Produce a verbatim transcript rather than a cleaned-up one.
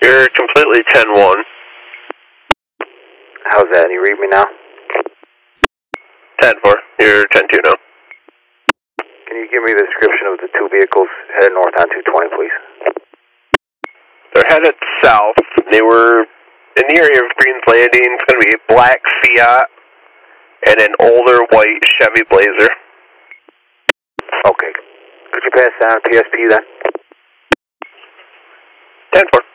You're completely ten one. How's that? You read me now? ten four. You're ten two now. Can you give me the description of the two vehicles headed north on two twenty, please? They're headed south. They were in the area of Green's Landing. It's going to be a black Fiat and an older white Chevy Blazer. Okay. Could you pass down P S P then? ten four.